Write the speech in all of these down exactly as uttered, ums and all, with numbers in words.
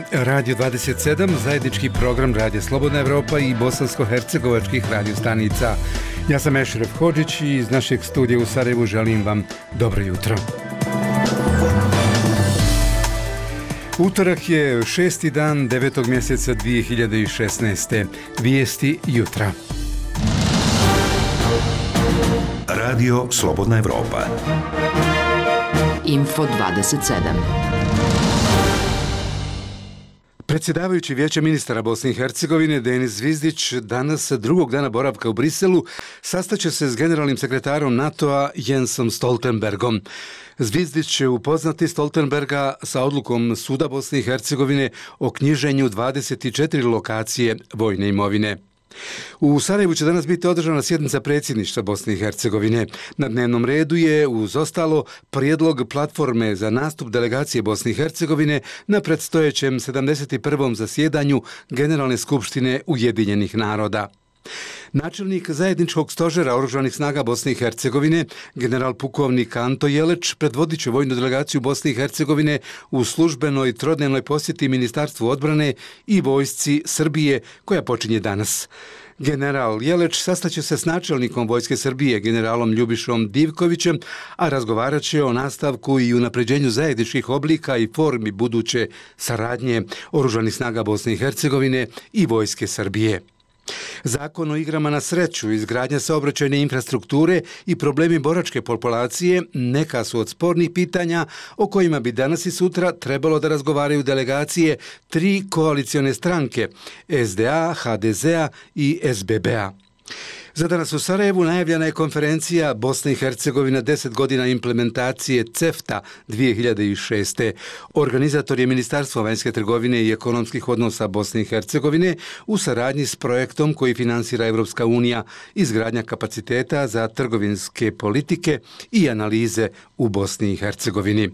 je Radio dvadeset sedam, zajednički program Radio Slobodna Evropa i bosansko-hercegovačkih radio stanica. Ja sam Ešref Hodžić i iz našeg studija u Sarajevu želim vam dobro jutro. Utorak je šesti dan devetog mjeseca dvije hiljade šesnaeste. Vijesti jutra. Radio Slobodna Evropa. Info dvadeset sedam. Predsjedavajući Vijeća ministara Bosne i Hercegovine Denis Zvizdić danas drugog dana boravka u Briselu sastaće se s generalnim sekretarom NATO-a Jensom Stoltenbergom. Zvizdić će upoznati Stoltenberga sa odlukom Suda Bosne i Hercegovine o knjiženju dvadeset četiri lokacije vojne imovine. U Sarajevu će danas biti održana sjednica predsjedništva Bosne i Hercegovine. Na dnevnom redu je, uz ostalo, prijedlog platforme za nastup delegacije Bosne i Hercegovine na predstojećem sedamdeset prvom zasjedanju Generalne skupštine Ujedinjenih naroda. Načelnik zajedničkog stožera Oružanih snaga Bosne i Hercegovine, general pukovnik Anto Jeleć, predvodit će vojnu delegaciju Bosne i Hercegovine u službenoj trodnevnoj posjeti Ministarstvu odbrane i vojsci Srbije, koja počinje danas. General Jeleć sastaće se s načelnikom Vojske Srbije, generalom Ljubišom Divkovićem, a razgovarat će o nastavku i unapređenju zajedničkih oblika i formi buduće saradnje Oružanih snaga Bosne i Hercegovine i Vojske Srbije. Zakon o igrama na sreću, izgradnja saobraćajne infrastrukture i problemi boračke populacije neka su od spornih pitanja o kojima bi danas i sutra trebalo da razgovaraju delegacije tri koalicione stranke S D A, H D Z A i S B B A. Za danas u Sarajevu najavljena je konferencija Bosna i Hercegovina deset godina implementacije CEFTA dvije hiljade šeste. Organizator je Ministarstvo vanjske trgovine i ekonomskih odnosa Bosne i Hercegovine u saradnji s projektom koji finansira Evropska unija, izgradnja kapaciteta za trgovinske politike i analize u Bosni i Hercegovini.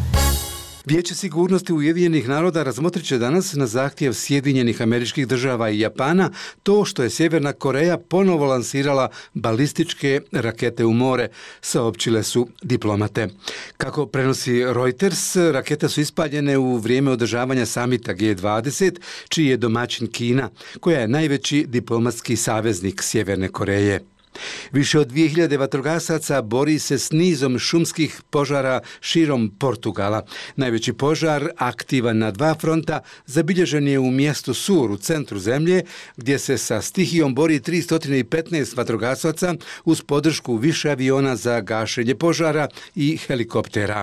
Vijeće sigurnosti Ujedinjenih naroda razmotrit će danas na zahtjev Sjedinjenih Američkih Država i Japana to što je Sjeverna Koreja ponovo lansirala balističke rakete u more, saopćile su diplomate. Kako prenosi Reuters, rakete su ispaljene u vrijeme održavanja samita G dvadeset, čiji je domaćin Kina, koja je najveći diplomatski saveznik Sjeverne Koreje. Više od dvije hiljade vatrogasaca bori se s nizom šumskih požara širom Portugala. Najveći požar, aktivan na dva fronta, zabilježen je u mjestu Sur u centru zemlje, gdje se sa stihijom bori tristo petnaest vatrogasaca uz podršku više aviona za gašenje požara i helikoptera.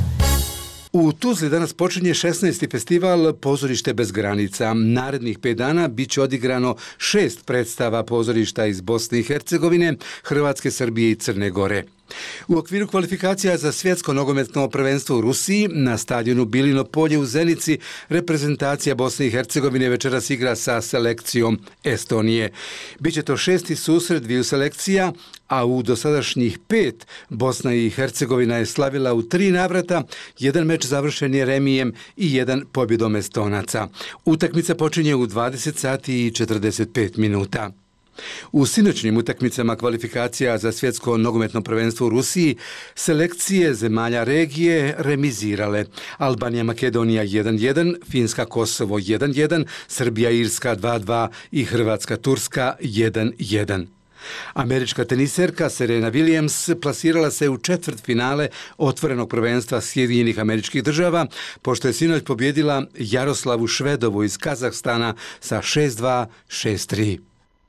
U Tuzli danas počinje šesnaesti festival Pozorište bez granica. Narednih pet dana bit će odigrano šest predstava pozorišta iz Bosne i Hercegovine, Hrvatske, Srbije i Crne Gore. U okviru kvalifikacija za svjetsko nogometno prvenstvo u Rusiji na stadionu Bilino polje u Zenici reprezentacija Bosne i Hercegovine večeras igra sa selekcijom Estonije. Biće to šesti susret dviju selekcija, a u dosadašnjih pet Bosna i Hercegovina je slavila u tri navrata, jedan meč završen je remijem i jedan pobjedom Estonaca. Utakmica počinje u dvadeset sati i četrdeset pet minuta. U sinoćnim utakmicama kvalifikacija za svjetsko nogometno prvenstvo u Rusiji selekcije zemalja regije remizirale. Albanija Makedonija jedan jedan, Finska Kosovo jedan jedan, Srbija Irska dva dva i Hrvatska Turska jedan jedan. Američka teniserka Serena Williams plasirala se u četvrtfinale otvorenog prvenstva Sjedinjenih Američkih Država, pošto je sinoć pobjedila Jaroslavu Švedovu iz Kazahstana sa šest dva, šest tri.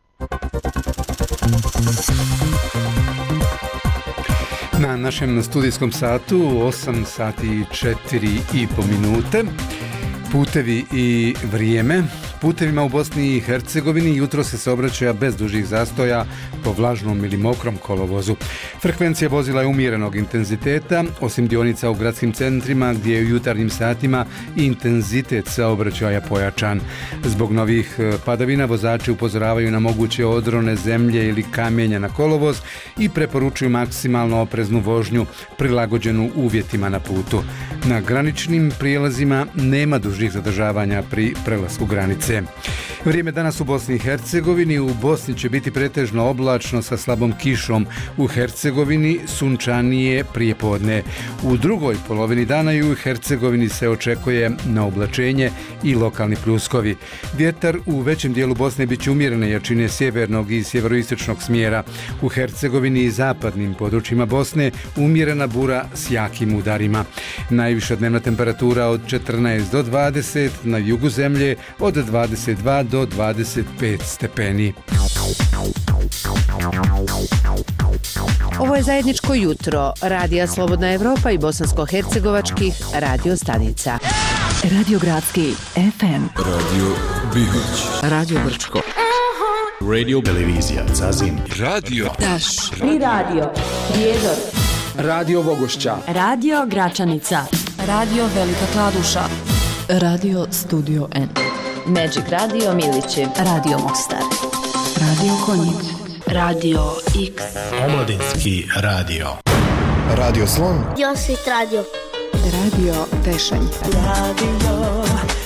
Na našem studijskom satu osam sati i četiri i po minute. Putevi i vrijeme. Putevima u Bosni i Hercegovini jutro se saobraćaja bez dužih zastoja po vlažnom ili mokrom kolovozu. Frekvencija vozila je umjerenog intenziteta, osim dionica u gradskim centrima gdje je u jutarnjim satima intenzitet saobraćaja pojačan. Zbog novih padavina vozači upozoravaju na moguće odrone zemlje ili kamenja na kolovoz i preporučuju maksimalno opreznu vožnju prilagođenu uvjetima na putu. Na graničnim prijelazima nema dužih zadržavanja pri prelasku granice. Vrijeme danas u Bosni i Hercegovini. U Bosni će biti pretežno oblačno sa slabom kišom. U Hercegovini Hercegovini sunčanije prijepodne. U drugoj polovini dana i u Hercegovini se očekuje na oblačenje i lokalni pljuskovi. Vjetar u većem dijelu Bosne bit će umjerene jačine sjevernog i sjeveroistočnog smjera. U Hercegovini i zapadnim područjima Bosne umjerena bura s jakim udarima. Najviša dnevna temperatura od četrnaest do dvadeset, na jugu zemlje od dvadeset dva do dvadeset pet stepeni. Ovo je zajedničko jutro Radija Slobodna Evropa i bosansko-hercegovačkih radio stanica. Radio Gradski F M, Radio Bihać, Radio Brčko, Radio Televizija Zazin, Radio Taš, Tri radio, Prijedor, Radio Vogošća, Radio Gračanica, Radio Velika Kladuša, Radio Studio N, Magic Radio Milići, Radio Mostar, Radio Konjic, Radio X, Omladinski radio, Radio Slon, Josit Radio, Radio Tešanj, Radio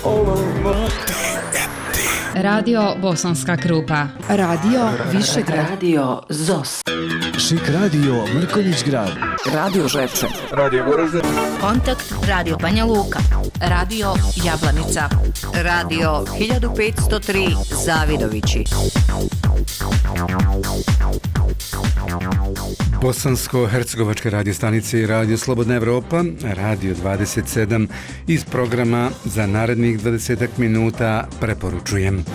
Radio Bosanska Krupa, Radio Višegrad, Radio Zos, Šik radio Mrkonjić Grad, Radio Žepče, Radio Goražde, Kontakt Radio Banja Luka, Radio Jablanica, Radio hiljadu petsto tri Zavidovići. Bosansko-hercegovačke radio stanice i Radio Slobodna Evropa, Radio dvadeset sedam, iz programa za narednih dvadesetak minuta preporučujem.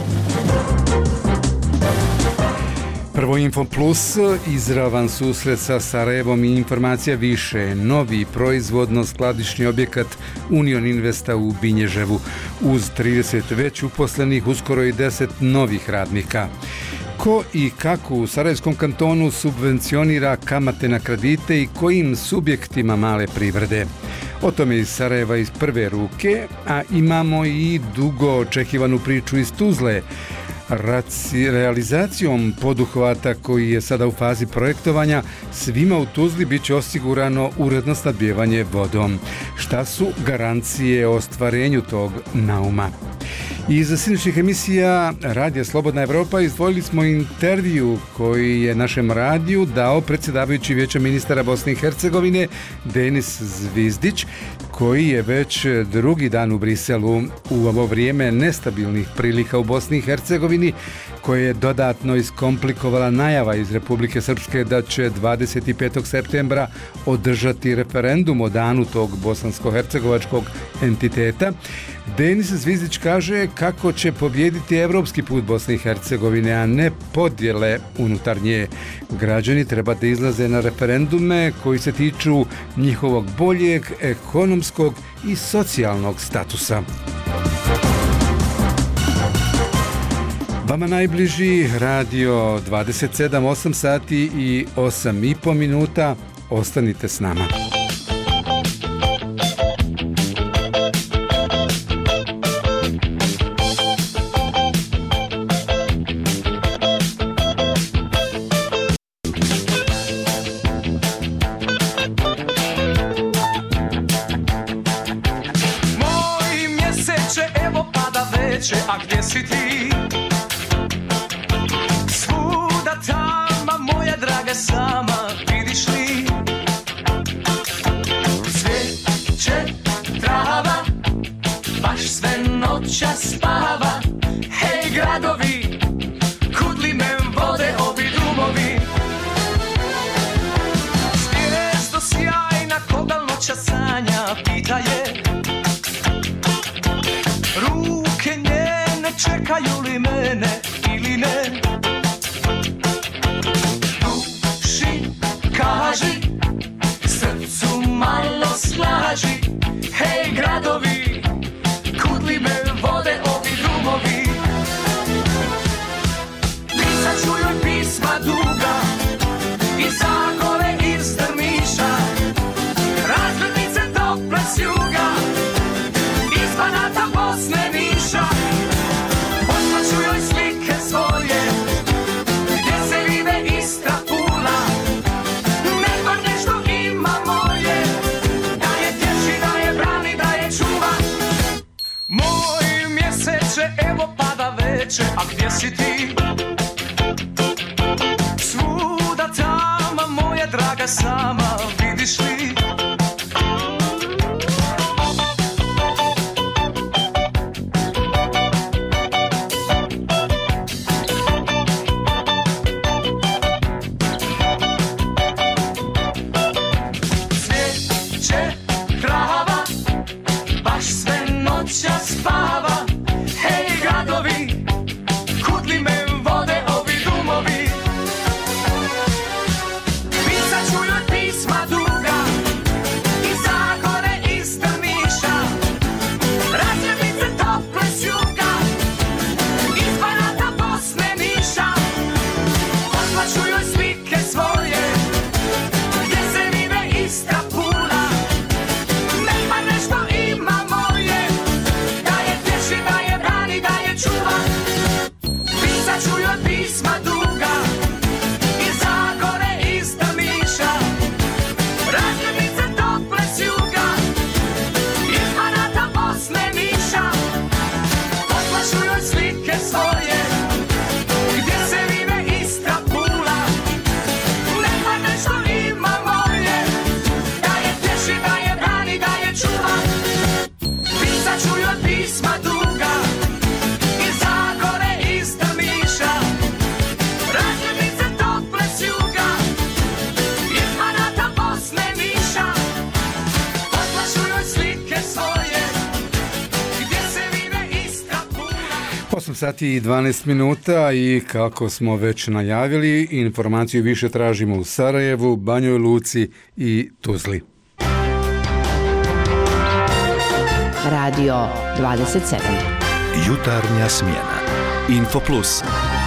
Prvo Info Plus, izravan susret sa Sarajevom i informacija više. Novi proizvodno-skladišni objekat Union Investa u Binježevu. Uz trideset već uposlenih, uskoro i deset novih radnika. Ko i kako u Sarajevskom kantonu subvencionira kamate na kredite i kojim subjektima male privrede? O tome iz Sarajeva iz prve ruke, a imamo i dugo očekivanu priču iz Tuzle. Raci, realizacijom poduhvata koji je sada u fazi projektovanja, svima u Tuzli bit će osigurano uredno snabdijevanje vodom. Šta su garancije o ostvarenju tog nauma? Iz sinoćnih emisija Radija Slobodna Evropa izdvojili smo intervju koji je našem radiju dao predsjedavajući Vijeća ministara Bosne i Hercegovine Denis Zvizdić, koji je već drugi dan u Briselu u ovo vrijeme nestabilnih prilika u Bosni i Hercegovini, koje je dodatno iskomplikovala najava iz Republike Srpske da će dvadeset petog septembra održati referendum o danu tog bosansko-hercegovačkog entiteta. Denis Zvizdić kaže kako će pobijediti evropski put Bosne i Hercegovine, a ne podjele unutar nje. Građani treba da izlaze na referendume koji se tiču njihovog boljeg ekonomskog i socijalnog statusa. Vama najbliži Radio dvadeset sedam, osam sati i osam i po minuta. Ostanite s nama. Moj mjeseče, evo pada veće, a gdje si ti? Svuda tama, moja draga sama, vidiš li? Cvijeće, trava, baš sve noća spava. Hej gradovi, kud li me vode ovi drumovi? Zvijezdo sjajna, koga noća sanja, pita je. Ruke njene čekaju li mene ili ne? Duši kaži, srcu malo slaži. Hej gradovi, kud li me vode ovi drumovi? Pisat ću joj pisma duga, iz Zagore, iz Drniša, razglednice tople s juga, iz Banata, Bosne, Niša. Poslaću joj slike svoje, gdje se vide Istra, Pula. Nek bar nešto ima moje, da je tješi, da je brani, da je čuva. Moj mjeseče, evo pada veće, a gdje si ti? Svuda tama, moja draga sati i dvanaest minuta i kako smo već najavili, informaciju više tražimo u Sarajevu, Banjoj Luci i Tuzli. Radio dvadeset sedam. Jutarnja smjena. Info Plus.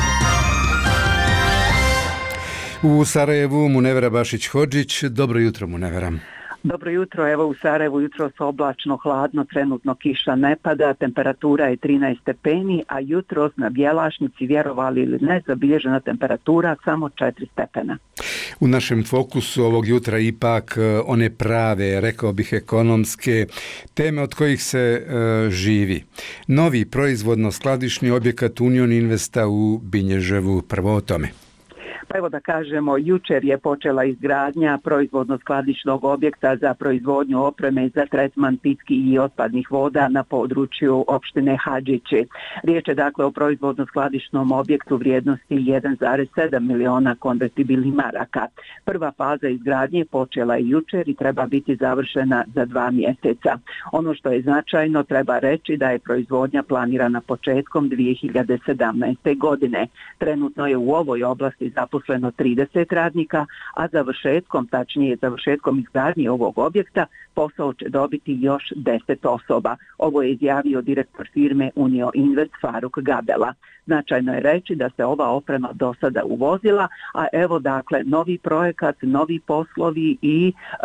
U Sarajevu Munevera Bašić-Hodžić. Dobro jutro, Munevera. Dobro jutro, evo u Sarajevu jutros oblačno, hladno, trenutno kiša ne pada, temperatura je trinaest stepeni, a jutros na Bjelašnici, vjerovali ili ne, zabilježena temperatura samo četiri stepena. U našem fokusu ovog jutra ipak one prave, rekao bih ekonomske teme od kojih se e, živi. Novi proizvodno-skladišni objekat Union Investa u Binježevu, prvo o tome. Pa evo da kažemo, jučer je počela izgradnja proizvodno-skladišnog objekta za proizvodnju opreme za tretman pitkih i otpadnih voda na području opštine Hadžići. Riječ je dakle o proizvodno-skladišnom objektu vrijednosti jedan zarez sedam miliona konvertibilnih maraka. Prva faza izgradnje počela je jučer i treba biti završena za dva mjeseca. Ono što je značajno, treba reći da je proizvodnja planirana početkom dvije hiljade sedamnaeste. godine. Trenutno je u ovoj oblasti zaposleno trideset radnika, a završetkom, tačnije završetkom izgradnje ovog objekta, posao će dobiti još deset osoba. Ovo je izjavio direktor firme Union Invest Faruk Gabela. Značajno je reći da se ova oprema do sada uvozila, a evo dakle novi projekat, novi poslovi i e,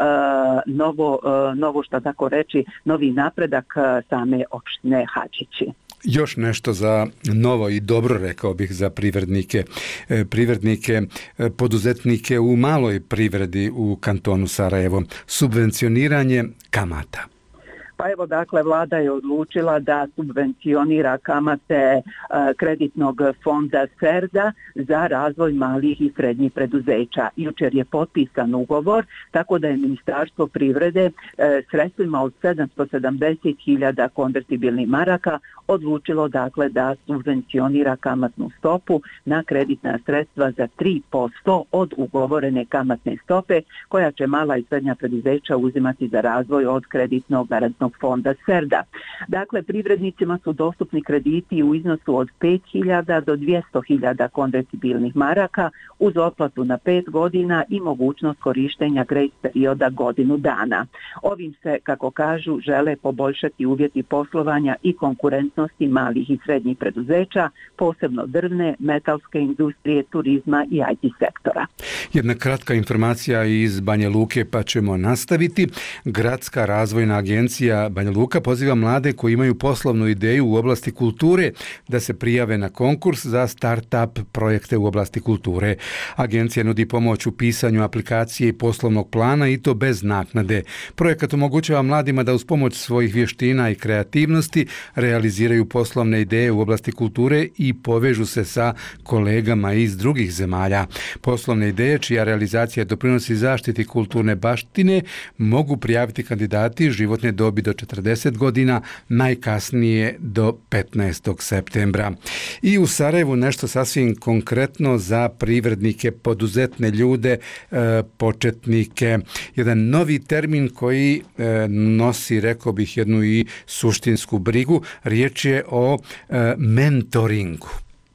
novo, e, novo što tako reći, novi napredak same opštine Hadžići. Još nešto za novo i dobro, rekao bih, za privrednike, privrednike, poduzetnike u maloj privredi u kantonu Sarajevo. Subvencioniranje kamata. Pa evo dakle, vlada je odlučila da subvencionira kamate kreditnog fonda SERDA za razvoj malih i srednjih preduzeća. Jučer je potpisan ugovor, tako da je Ministarstvo privrede sredstvima od sedamsto sedamdeset hiljada konvertibilnih maraka odlučilo dakle da subvencionira kamatnu stopu na kreditna sredstva za tri posto od ugovorene kamatne stope koja će mala i srednja preduzeća uzimati za razvoj od kreditnog garantnog fonda SERDA. Dakle, privrednicima su dostupni krediti u iznosu od pet hiljada do dvjesto hiljada konvertibilnih maraka uz otplatu na pet godina i mogućnost korištenja grace perioda godinu dana. Ovim se, kako kažu, žele poboljšati uvjeti poslovanja i konkurentnosti malih i srednjih preduzeća, posebno drvne, metalske industrije, turizma i I T sektora. Jedna kratka informacija iz Banja Luke, pa ćemo nastaviti. Gradska razvojna agencija Banja Luka poziva mlade koji imaju poslovnu ideju u oblasti kulture da se prijave na konkurs za start-up projekte u oblasti kulture. Agencija nudi pomoć u pisanju aplikacije i poslovnog plana i to bez naknade. Projekat omogućava mladima da uz pomoć svojih vještina i kreativnosti realiziraju poslovne ideje u oblasti kulture i povežu se sa kolegama iz drugih zemalja. Poslovne ideje čija realizacija doprinosi zaštiti kulturne baštine mogu prijaviti kandidati životne dobi do četrdeset godina, najkasnije do petnaestog septembra. I u Sarajevu nešto sasvim konkretno za privrednike, poduzetne ljude, e, početnike. Jedan novi termin koji e, nosi, rekao bih, jednu i suštinsku brigu. Riječ je o e, mentoringu.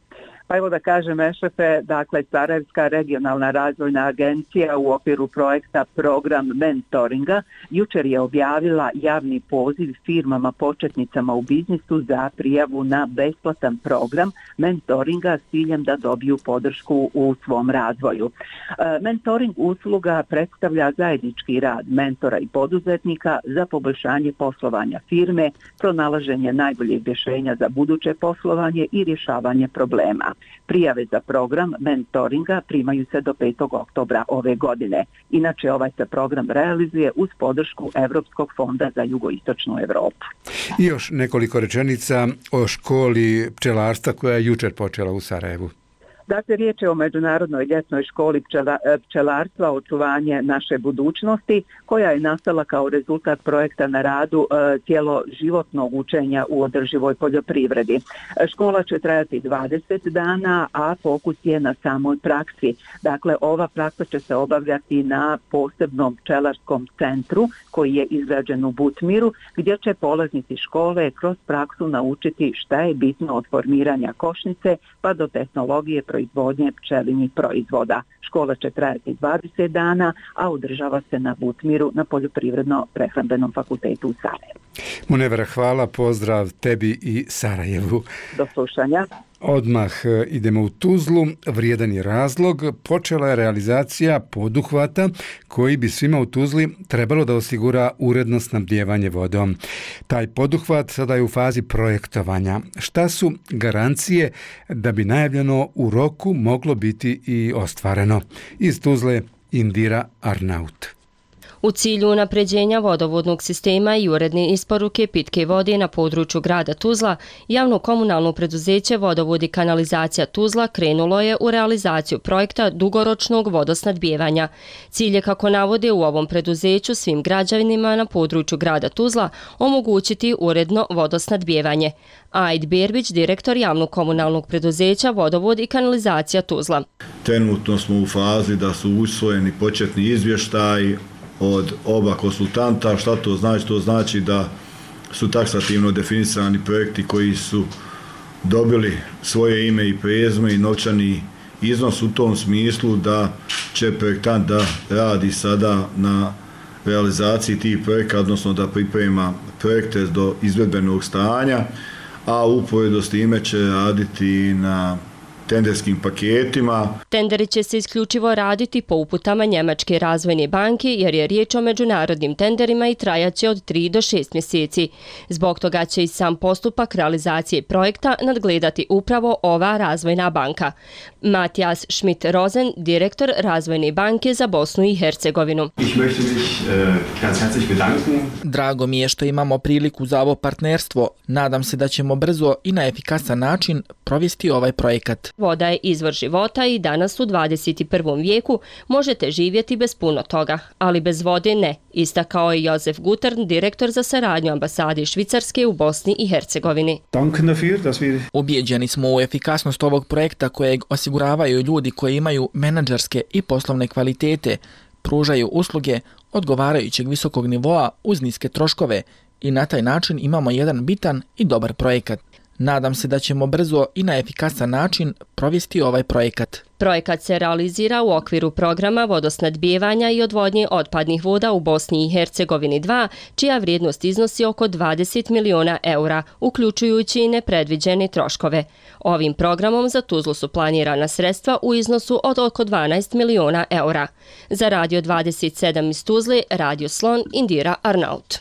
Pa evo da kažem, Ešefe, dakle Sarajevska regionalna razvojna agencija u okviru projekta Program mentoringa jučer je objavila javni poziv firmama početnicama u biznisu za prijavu na besplatan program mentoringa s ciljem da dobiju podršku u svom razvoju. Mentoring usluga predstavlja zajednički rad mentora i poduzetnika za poboljšanje poslovanja firme, pronalaženje najboljeg rješenja za buduće poslovanje i rješavanje problema. Prijave za program mentoringa primaju se do petog oktobra ove godine. Inače, ovaj se program realizuje uz podršku Europskog fonda za jugoistočnu Europu. I još nekoliko rečenica o školi pčelarstva koja je jučer počela u Sarajevu. Dakle, riječ je o Međunarodnoj ljetnoj školi pčela, pčelarstva očuvanje naše budućnosti, koja je nastala kao rezultat projekta na radu e, cjeloživotnog učenja u održivoj poljoprivredi. Škola će trajati dvadeset dana, a fokus je na samoj praksi. Dakle, ova praksa će se obavljati na posebnom pčelarskom centru koji je izgrađen u Butmiru, gdje će polaznici škole kroz praksu naučiti šta je bitno od formiranja košnice pa do tehnologije proizvodnje pčelinjih proizvoda. Škola će trajati dvadeset dana, a održava se na Butmiru na Poljoprivredno-prehrambenom fakultetu u Sarajevu. Munevra, hvala, pozdrav tebi i Sarajevu. Do slušanja. Odmah idemo u Tuzlu. Vrijedan je razlog. Počela je realizacija poduhvata koji bi svima u Tuzli trebalo da osigura uredno snabdijevanje vodom. Taj poduhvat sada je u fazi projektovanja. Šta su garancije da bi najavljeno u roku moglo biti i ostvareno? Iz Tuzle Indira Arnaut. U cilju unapređenja vodovodnog sistema i uredne isporuke pitke vode na području grada Tuzla, javno komunalno preduzeće Vodovod i kanalizacija Tuzla krenulo je u realizaciju projekta dugoročnog vodosnadbijevanja. Cilj je, kako navode u ovom preduzeću, svim građanima na području grada Tuzla omogućiti uredno vodosnadbijevanje. Aid Berbić, direktor javnog komunalnog preduzeća Vodovod i kanalizacija Tuzla. Trenutno smo u fazi da su usvojeni početni izvještaji od oba konsultanta. Šta to znači? To znači da su taksativno definisani projekti koji su dobili svoje ime i prezime i novčani iznos u tom smislu da će projektant da radi sada na realizaciji tih projekata, odnosno da priprema projekte do izvedbenog stanja, a uporedo s time će raditi na tenderskim paketima. Tenderi će se isključivo raditi po uputama Njemačke razvojne banke, jer je riječ o međunarodnim tenderima i trajaće od tri do šest mjeseci. Zbog toga će i sam postupak realizacije projekta nadgledati upravo ova razvojna banka. Matijas Schmidt-Rosen, direktor Razvojne banke za Bosnu i Hercegovinu. Drago mi je što imamo priliku za ovo partnerstvo. Nadam se da ćemo brzo i na efikasan način provesti ovaj projekat. Voda je izvor života i danas u dvadeset prvom vijeku možete živjeti bez puno toga, ali bez vode ne, istakao je Josef Gutern, direktor za saradnju ambasade Švicarske u Bosni i Hercegovini. Ubijeđeni smo u efikasnost ovog projekta kojeg osiguravaju ljudi koji imaju menadžerske i poslovne kvalitete, pružaju usluge odgovarajućeg visokog nivoa uz niske troškove i na taj način imamo jedan bitan i dobar projekat. Nadam se da ćemo brzo i na efikasan način provesti ovaj projekat. Projekat se realizira u okviru programa vodosnadbijevanja i odvodnje otpadnih voda u Bosni i Hercegovini dva, čija vrijednost iznosi oko dvadeset miliona eura, uključujući i nepredviđene troškove. Ovim programom za Tuzlu su planirana sredstva u iznosu od oko dvanaest miliona eura. Za Radio dvadeset sedam iz Tuzle, Radio Slon, Indira Arnaut.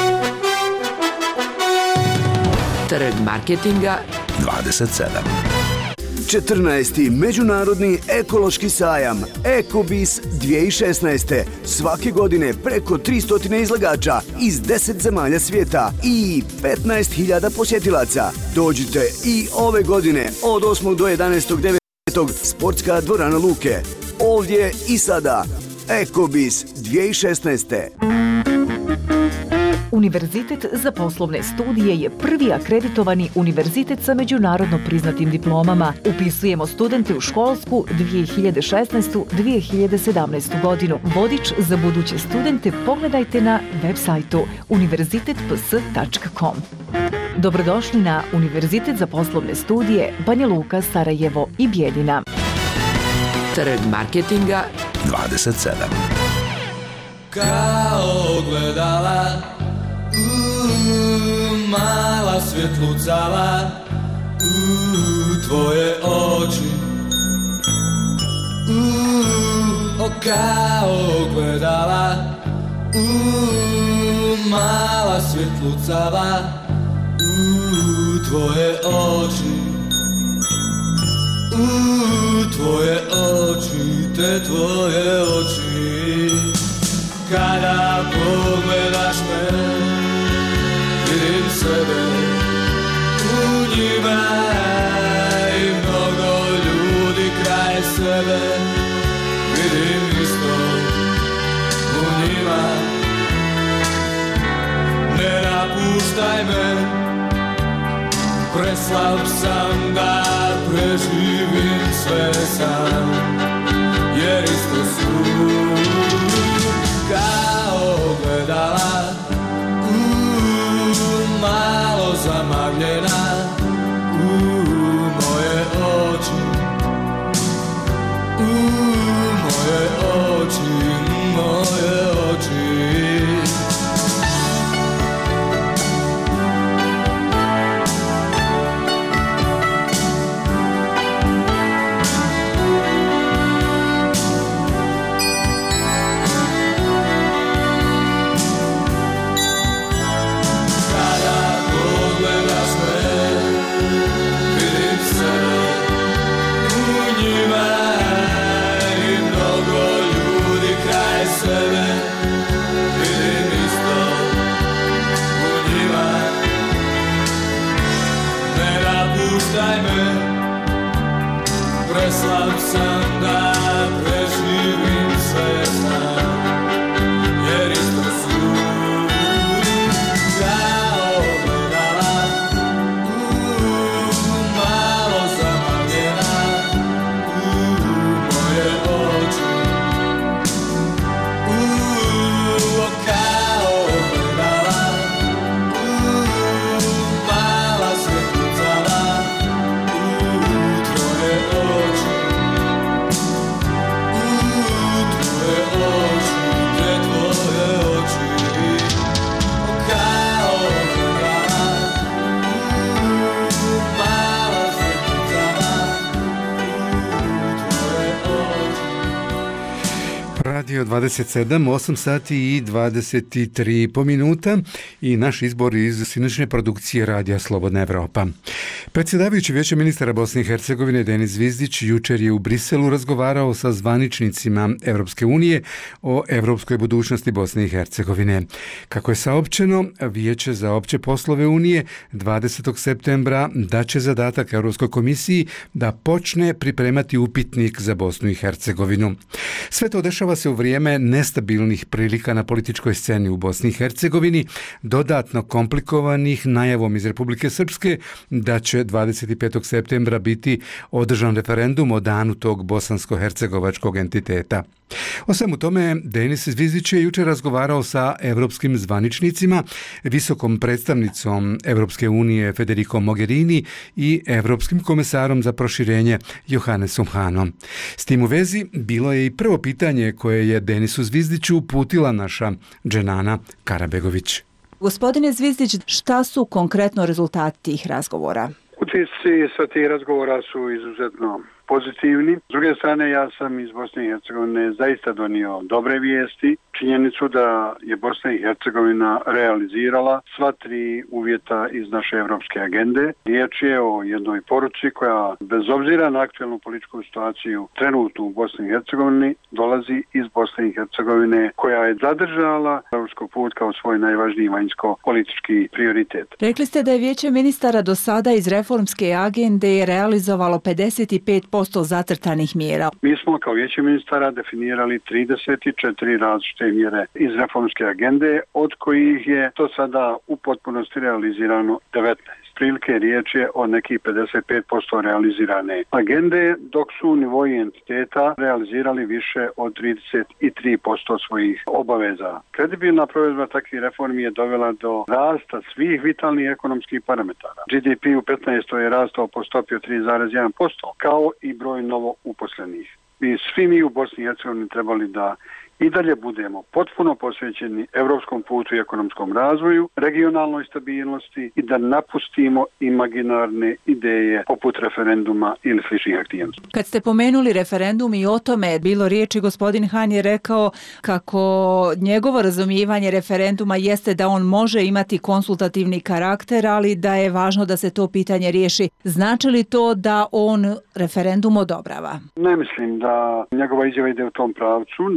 Trg marketinga dvadeset sedam. četrnaesti. Međunarodni ekološki sajam Ekobis dvije tisuće šesnaeste. Svake godine preko tristo izlagača iz deset zemalja svijeta i petnaest hiljada posjetilaca. Dođite i ove godine od osmog do jedanaestog devetog sportska dvorana Luke. Ovdje i sada Ekobis dvije tisuće šesnaeste. Univerzitet za poslovne studije je prvi akreditovani univerzitet sa međunarodno priznatim diplomama. Upisujemo studente u školsku dvije hiljade šesnaestu dvije hiljade sedamnaestu godinu. Vodič za buduće studente pogledajte na web sajtu univerzitet p s tačka com. Dobrodošli na Univerzitet za poslovne studije Banja Luka, Sarajevo i Bijeljina. Trg marketinga dvadeset sedam. Kao gledala, uuu, mala svjetlucala, uuu, tvoje oči, uuu, o kao gledala, uuu, mala svjetlucala, uuu, tvoje oči, uuu, tvoje oči, te tvoje oči. Kada pogledaš me, vidim sebe u njima i mnogo ljudi sebe, vidim isto u njima. Ne napuštaj me, preslab sam da preživim sve sam, jer isto su kao gledala, u, malo zamagljena, u moje oči, u moje oči, moje oči. Preslab sam da preživim sve sam, jer isto su kao gledala, u, malo zamagljena, u moje oči, u, kao gledala, u, mala svjetlicala, u tvoje oči. Radio dvadeset sedam, osam sati i dvadeset tri po minuta i naš izbor iz sinoćne produkcije Radija Slobodna Evropa. Predsjedavajući Vijeća ministara Bosne i Hercegovine Denis Zvizdić jučer je u Briselu razgovarao sa zvaničnicima Evropske unije o evropskoj budućnosti Bosne i Hercegovine. Kako je saopćeno, Vijeće za opće poslove Unije dvadesetog septembra daće zadatak Europskoj komisiji da počne pripremati upitnik za Bosnu i Hercegovinu. Sve to dešava se u vrijeme nestabilnih prilika na političkoj sceni u Bosni i Hercegovini, dodatno komplikovanih najavom iz Republike Srpske da će dvadeset petog septembra biti održan referendum o danu tog bosansko-hercegovačkog entiteta. O svemu tome, Denis Zvizdić je jučer razgovarao sa evropskim zvaničnicima, visokom predstavnicom Evropske unije Federico Mogherini i evropskim komesarom za proširenje Johannesom Hanom. S tim u vezi bilo je i prvo pitanje koje je Denisu Zvizdiću uputila naša Dženana Karabegović. Gospodine Zvizdić, šta su konkretno rezultati tih razgovora? Utisci sa tih razgovora su izuzetno pozitivni. S druge strane, ja sam iz Bosne i Hercegovine zaista donio dobre vijesti. Činjenicu da je Bosna i Hercegovina realizirala sva tri uvjeta iz naše evropske agende. Riječ je o jednoj poruci koja, bez obzira na aktualnu političku situaciju trenutnu u Bosni i Hercegovini, dolazi iz Bosne i Hercegovine, koja je zadržala evropski put kao svoj najvažniji vanjsko-politički prioritet. Rekli ste da je Vijeće ministara do sada iz reformske agende realizovalo pedeset pet posto zacrtanih mjera. Mi smo kao Vijeće ministara definirali trideset četiri različite mjere iz reformske agende, od kojih je to sada u potpunosti realizirano devetnaest. Prilike riječ je o nekih pedeset pet posto realizirane agende, dok su u nivoji entiteta realizirali više od trideset tri posto svojih obaveza. Kredibilna provedba takvih reformi je dovela do rasta svih vitalnih ekonomskih parametara. G D P u petnaestoj je rastao po stopi od tri zarez jedan posto, kao i broj novo uposlenih. I svi mi u Bosni i Hercegovini trebali da i dalje budemo potpuno posvećeni evropskom putu i ekonomskom razvoju, regionalnoj stabilnosti i da napustimo imaginarne ideje poput referenduma ili sličnih aktivnosti. Kad ste pomenuli referendum i o tome je bilo riječi, gospodin Han je rekao kako njegovo razumijevanje referenduma jeste da on može imati konsultativni karakter, ali da je važno da se to pitanje riješi. Znači li to da on referendum odobrava? Ne mislim da njegova izjava ide u tom pravcu, naprotiv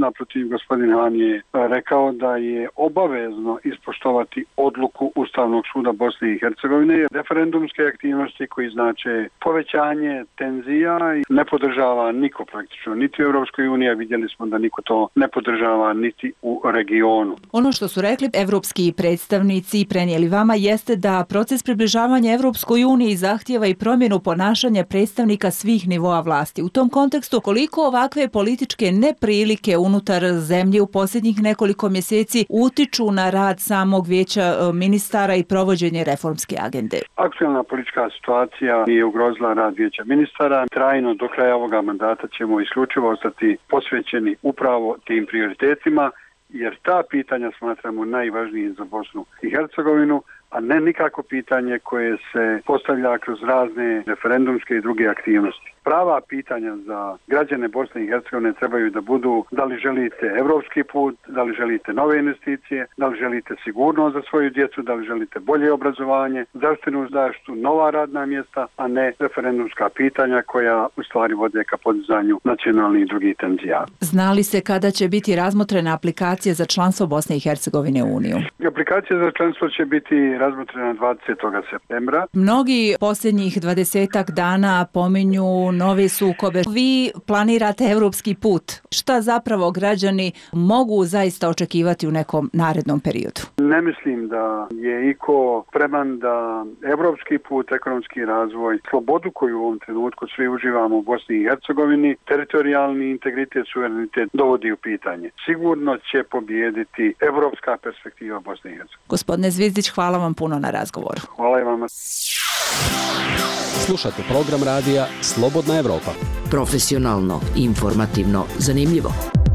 gospodin Han je rekao da je obavezno ispoštovati odluku Ustavnog suda Bosne i Hercegovine. Referendumske aktivnosti koji znače povećanje tenzija i ne podržava niko praktično, niti u Europskoj uniji, vidjeli smo da niko to ne podržava niti u regionu. Ono što su rekli evropski predstavnici i prenijeli vama jeste da proces približavanja Evropskoj uniji zahtijeva i promjenu ponašanja predstavnika svih nivoa vlasti. U tom kontekstu, koliko ovakve političke neprilike unutar zemlje u posljednjih nekoliko mjeseci utiču na rad samog vijeća ministara i provođenje reformske agende? Aktualna politička situacija nije ugrozila rad vijeća ministara. Trajno do kraja ovoga mandata ćemo isključivo ostati posvećeni upravo tim prioritetima, jer ta pitanja smatramo najvažnijim za Bosnu i Hercegovinu, a ne nikako pitanje koje se postavlja kroz razne referendumske i druge aktivnosti. Prava pitanja za građane Bosne i Hercegovine trebaju da budu da li želite evropski put, da li želite nove investicije, da li želite sigurnost za svoju djecu, da li želite bolje obrazovanje, zdravstvenu zaštitu, nova radna mjesta, a ne referendumska pitanja koja u stvari vode ka podizanju nacionalnih i drugih tenzija. Zna li se kada će biti razmotrena aplikacija za članstvo Bosne i Hercegovine u Uniju? Aplikacija za članstvo će biti razmotrena dvadesetog septembra. Mnogi posljednjih dvadesetak dana pominju nove sukobe. Vi planirate evropski put. Šta zapravo građani mogu zaista očekivati u nekom narednom periodu? Ne mislim da je iko spreman da evropski put, ekonomski razvoj, slobodu koju u ovom trenutku svi uživamo u Bosni i Hercegovini, teritorijalni integritet, suverenitet dovodi u pitanje. Sigurno će pobijediti evropska perspektiva Bosne i Hercegovine. Gospodine Zvizdić, hvala vam puno na razgovoru. Hvala i vama. Slušate program radija Slobodna Evropa. Profesionalno, informativno, zanimljivo.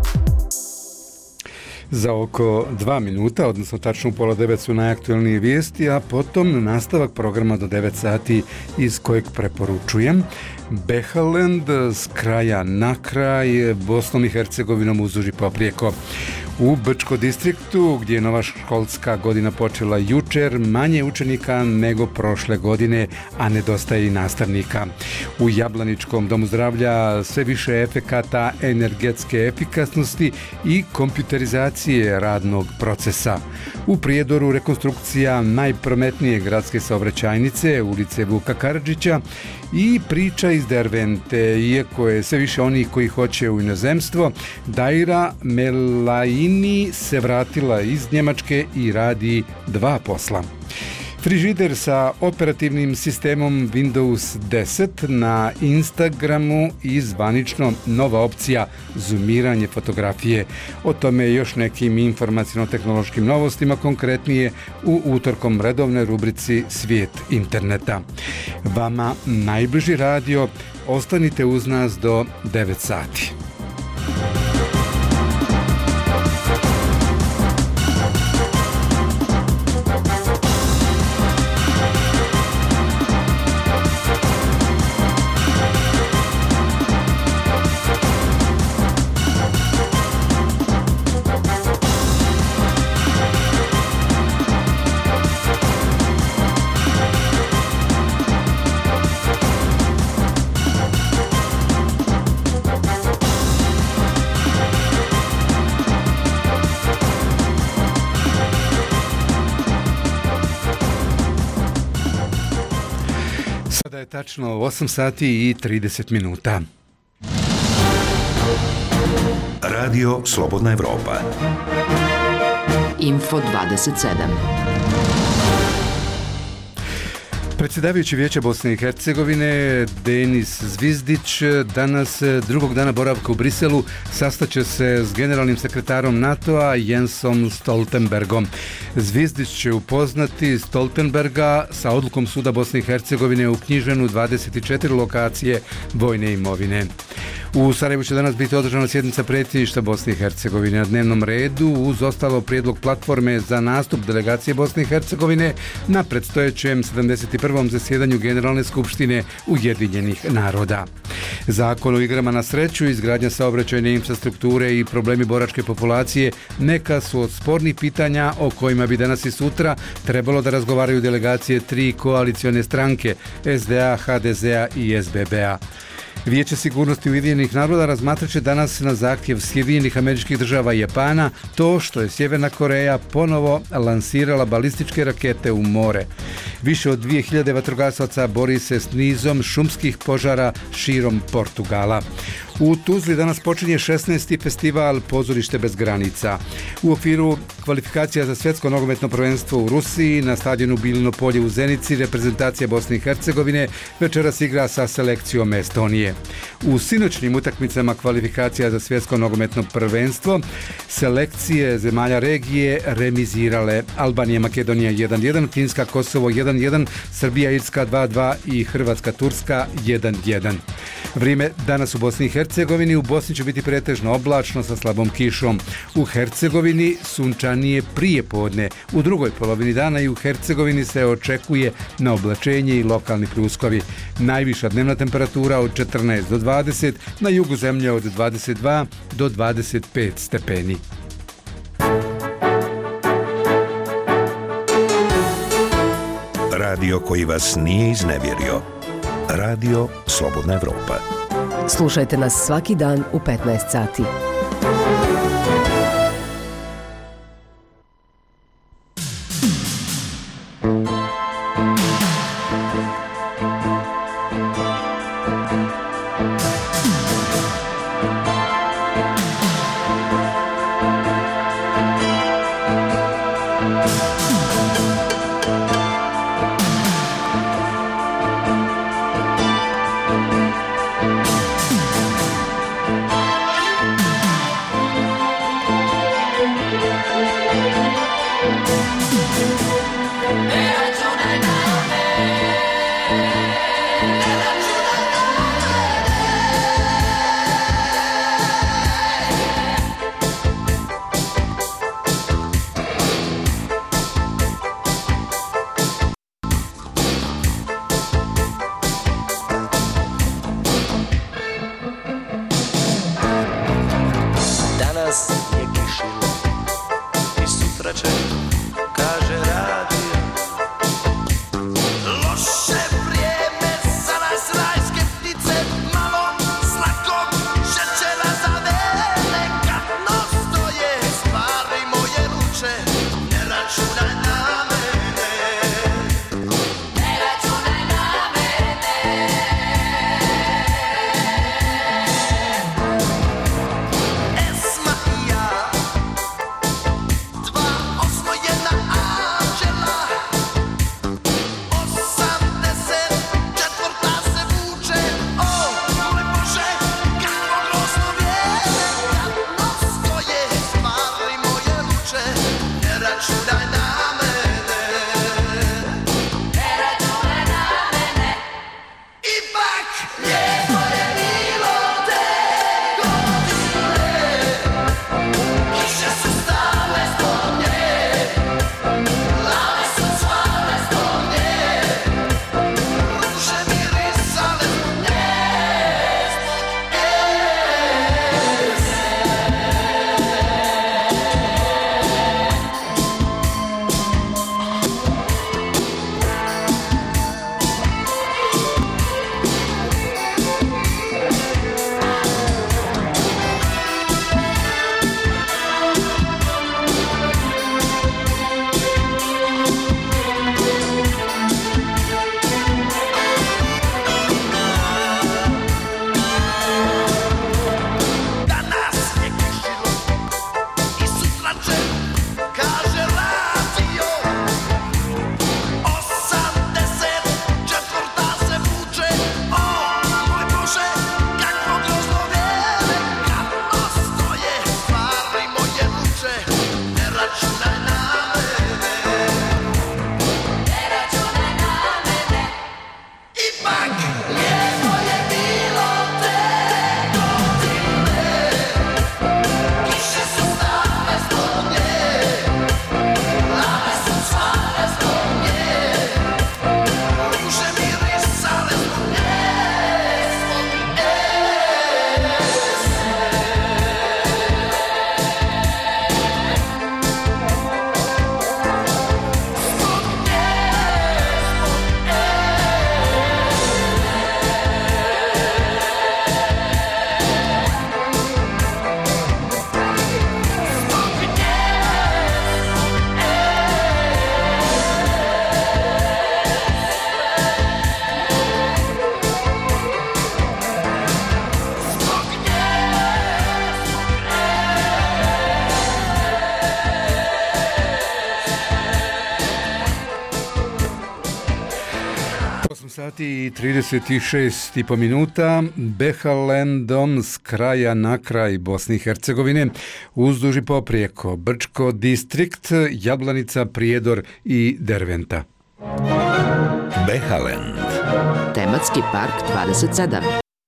Za oko dva minuta, odnosno tačno u pola devet su najaktualnije vijesti, a potom nastavak programa do devet sati iz kojeg preporučujem Behaland s kraja na kraj, Bosnom i Hercegovinom uzduž i poprijeko. U Brčko distriktu, gdje je nova školska godina počela jučer, manje učenika nego prošle godine, a nedostaje i nastavnika. U Jablaničkom domu zdravlja sve više efekata energetske efikasnosti i kompjuterizacije radnog procesa. U Prijedoru rekonstrukcija najprometnije gradske saobraćajnice, ulice Vuka Karadžića, i priča iz Dervente, iako je sve više onih koji hoće u inozemstvo, Daira Melaini se vratila iz Njemačke i radi dva posla. Frižider sa operativnim sistemom Windows deset na Instagramu i zvanično nova opcija zoomiranje fotografije. O tome i još nekim informacijno-tehnološkim novostima, konkretnije u utorkom redovnoj rubrici Svijet interneta. Vama najbliži radio, ostanite uz nas do devet sati. Tačno osam sati i trideset minuta. Radio Slobodna Evropa. Info dvadeset sedam. Predsjedavajući Vijeća Bosne i Hercegovine Denis Zvizdić danas drugog dana boravka u Briselu sastaće se s generalnim sekretarom NATO-a Jensom Stoltenbergom. Zvizdić će upoznati Stoltenberga sa odlukom Suda Bosne i Hercegovine u uknjiženu dvadeset četiri lokacije vojne imovine. U Sarajevu će danas biti održana sjednica predsjedništva Bosne i Hercegovine. Na dnevnom redu uz ostalo prijedlog platforme za nastup delegacije Bosne i Hercegovine na predstojećem sedamdeset prvom zasjedanju Generalne skupštine Ujedinjenih naroda. Zakon o igrama na sreću, izgradnja saobraćajne infrastrukture i problemi boračke populacije neka su od spornih pitanja o kojima bi danas i sutra trebalo da razgovaraju delegacije tri koalicione stranke S D A, H D Z A i S B B A. Vijeće sigurnosti Ujedinjenih naroda razmatraće danas na zahtjev Sjedinjenih Američkih Država i Japana to što je Sjeverna Koreja ponovo lansirala balističke rakete u more. Više od dvije hiljade vatrogasaca bori se s nizom šumskih požara širom Portugala. U Tuzli danas počinje šesnaesti festival Pozorište bez granica. U okviru kvalifikacija za svjetsko nogometno prvenstvo u Rusiji na stadionu Bilino polje u Zenici reprezentacija Bosne i Hercegovine večeras igra sa selekcijom Estonije. U sinoćnim utakmicama kvalifikacija za svjetsko nogometno prvenstvo selekcije zemalja regije remizirale. Albanija Makedonija jedan jedan, Finska Kosovo jedan jedan, Srbija Irska dva dva i Hrvatska Turska jedan jedan. Vrijeme danas u Bosni i Hercegovini. U Bosni će biti pretežno oblačno sa slabom kišom. U Hercegovini sunčanije prije podne. U drugoj polovini dana i u Hercegovini se očekuje na oblačenje i lokalni pljuskovi. Najviša dnevna temperatura od četrnaest do dvadeset, na jugu zemlje od dvadeset dva do dvadeset pet stepeni. Radio koji vas nije iznevjerio. Radio Slobodna Evropa. Slušajte nas svaki dan u petnaest sati. sati i trideset šest i po minuta, Behalendom s kraja na kraj Bosne i Hercegovine, uzduž i poprijeko, Brčko distrikt, Jablanica, Prijedor i Derventa. Behalend. Tematski park dvadeset sedam.